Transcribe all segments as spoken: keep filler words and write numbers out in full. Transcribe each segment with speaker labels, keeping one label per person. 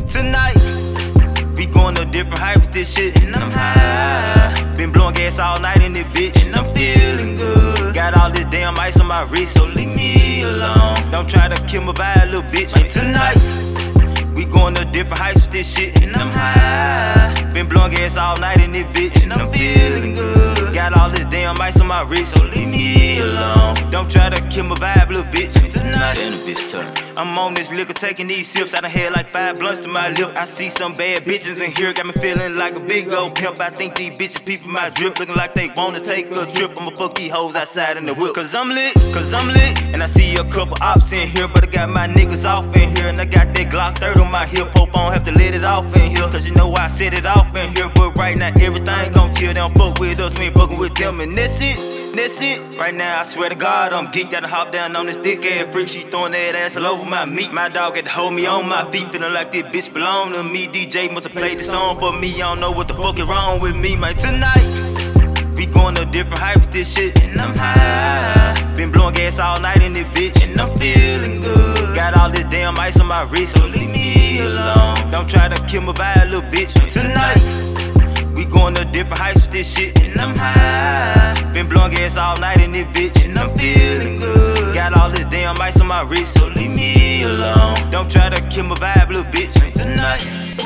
Speaker 1: Tonight, we going to different heights with this shit, and I'm high. Been blowing gas all night in this bitch, and I'm feeling good. Got all this damn ice on my wrist, so leave me alone. Don't try to kill my vibe, little bitch. And tonight, we going to different heights with this shit, and I'm high. Been blowing gas all night in this bitch, and I'm feeling good. Got all this damn ice on my wrist, so leave me alone. Don't try to kill my vibe, little bitch. And tonight, and the bitch turn. I'm on this liquor, taking these sips. I done had like five blunts to my lip. I see some bad bitches in here, got me feeling like a big old pimp. I think these bitches peeping my drip, looking like they wanna take a trip. I'ma fuck these hoes outside in the whip. Cause I'm lit, cause I'm lit. And I see a couple ops in here, but I got my niggas off in here. And I got that Glock thirty on my hip. Hope I don't have to let it off in here, cause you know I set it off in here. But right now everything gon' chill, they don't fuck with us, we ain't fucking with them. And that's it, that's it. Right now I swear to God I'm geeked. Gotta hop down on this thick ass freak. She throwing that ass all over my meat. My dog had to hold me on my feet, feeling like this bitch belong to me. D J must have played this song for me. I don't know what the fuck is wrong with me, man. Tonight, we going to different heights with this shit, and I'm high. Been blowing gas all night in this bitch, and I'm feeling good. Got all this damn ice on my wrist, so leave me alone. Don't try to kill my vibe, little bitch. Tonight, we going to different heights with this shit, and I'm high. Been blowing gas all night in this bitch, and I'm feeling good. Got all this damn ice on my wrist, so leave me alone. Don't try to kill my vibe, little bitch. Tonight,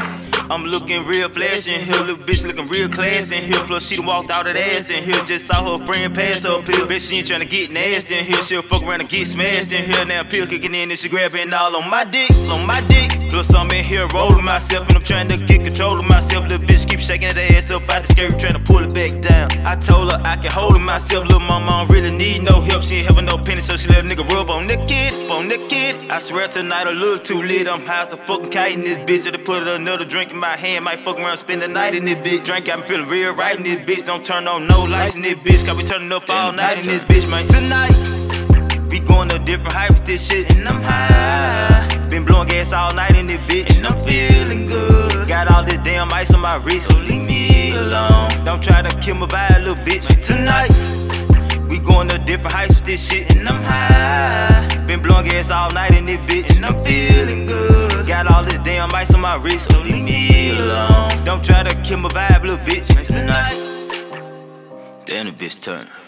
Speaker 1: I'm looking real flash in here, little bitch looking real class in here. Plus she done walked out that ass in here, just saw her friend pass up here. Bitch, she ain't tryna get nasty in here, she'll fuck around and get smashed in here. Now pill kicking in and she grabbing all on my dick, on my dick. Plus I'm in here rolling myself and I'm trying to get control of myself. Little bitch keep shaking that ass up out the skirt, trying to pull it back down. I told her I can hold it myself, little mama don't really need no help. She ain't having no penny, so she let a nigga rub on the kid, on the kid. I swear tonight a little too lit, I'm high as the fucking kite in this bitch. If they put another drink in my hand, might fuck around, spend the night in this bitch. Drink got me feeling real right in this bitch. Don't turn on no lights in this bitch, got me turning up all night in this bitch, man. Tonight, we going to different heights with this shit, and I'm high. Been blowing gas all night in this bitch, and I'm feeling good. Got all this damn ice on my wrist, so leave me alone. Don't try to kill my vibe, little bitch. Tonight, we going to different heights with this shit, and I'm high. Been blowing gas all night in this bitch, and I'm feeling good. Got all this damn ice on my wrist, so leave me alone. Don't try to kill my vibe, little bitch. Tonight, damn the bitch turn.